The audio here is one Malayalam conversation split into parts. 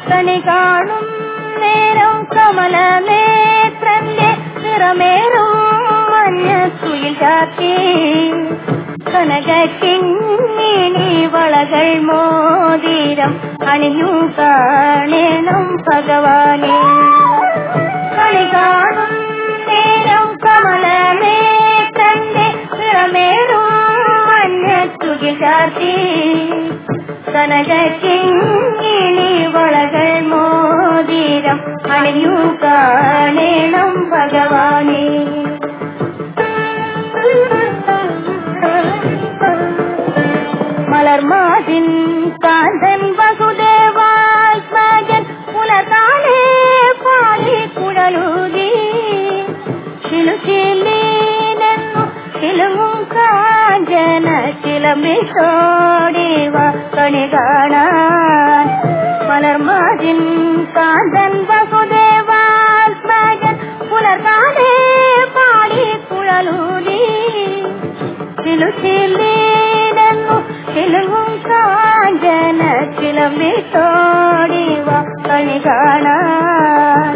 കണി കാണും നേരം കമലനേത്രന്റെ നിറമേറും മഞ്ഞത്തുയിൽ ചാത്തി കനകിങ്ങിണി വളകൾ മോതിരം അണിഞ്ഞു കാണണം ഭഗവാനെ. കണി കാണും നേരം കമലനേത്രന്റെ നിറമേറും മഞ്ഞത്തുയിൽ ചാത്തി കനകിങ്ങിണി വളകൾ മോതിരം അണിഞ്ഞു കാണണം ഭഗവാനെ. മലർമാതിൻ കാന്തൻ വസുദേവാത്മജൻ പുലർകാലേ പാടി കുഴലൂതി ശിലുശീലീനെന്നു ശിലുങ്ങും കാഞ്ചന ചിലമ്പിച്ചോടിവ കണി കാണാൻ. മലർമാതിൻ കാന്തൻ വസുദേവാത്മജൻ പുലർകാലേ പാടി കുഴലൂതി ശിലുശീലീനെന്നു ശിലുങ്ങും കാഞ്ചന ചിലമ്പിച്ചോടിവ കണി കാണാൻ.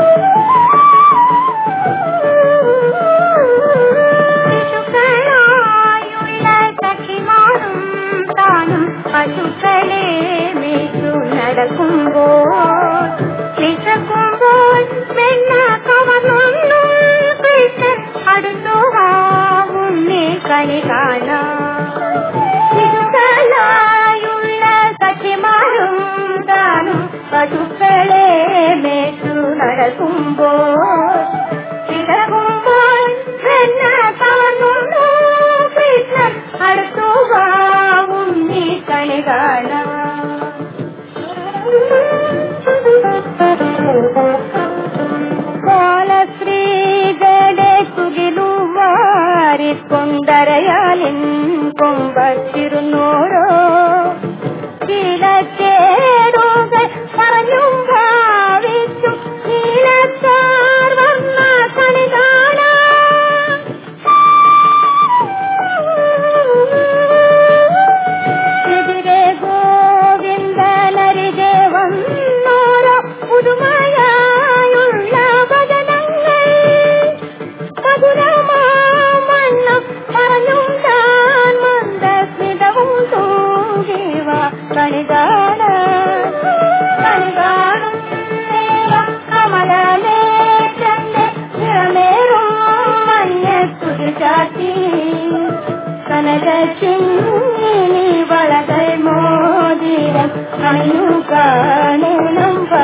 ശിശുക്കളായുള്ള സഖിമാരും താനും പശുക്കളെ മേച്ചു നടക്കുമ്പോൾ വിശക്കുമ്പോൾ വെണ്ണ കവർന്നു കൃഷ്ണൻ അടുത്തുവാവുണ്ണി കണി കാണാൻ. ശിശുക്കളായുള്ള സഖിമാരും താനും പശുക്കളെ മേച്ചു നടക്കുമ്പോൾ വിശക്കുമ്പോൾ വെണ്ണ കവർന്നു കൃഷ്ണൻ അടുത്തുവാവുണ്ണി കണി കാണാൻ. ബാലശ്രീകളെ തുകിലുവാരിക്കൊണ്ടരയാലിൻ കൊമ്പത്തിരുന്നോരോ കിളക്കേടുകൾ പറഞ്ഞും ഭാവിച്ചും നീലക്കാർ വന്ന കണി കാണാൻ. എതിരെ ഗോവിന്ദനരികെ വന്നോരോ പുതുമയായുള്ള ഭജനങ്ങൾ മധുരമാമണ്ണം പറഞ്ഞും താൻ മന്ദസ്മിതവും തൂകിവ കണി കാണാൻ. കണി കാണും നേരം കമലനേത്രന്റെ നിറമേറും മഞ്ഞത്തുകിൽ ചാത്തി കനകിങ്ങിണി വളകൾ മോതിരം അണിഞ്ഞു കാണണം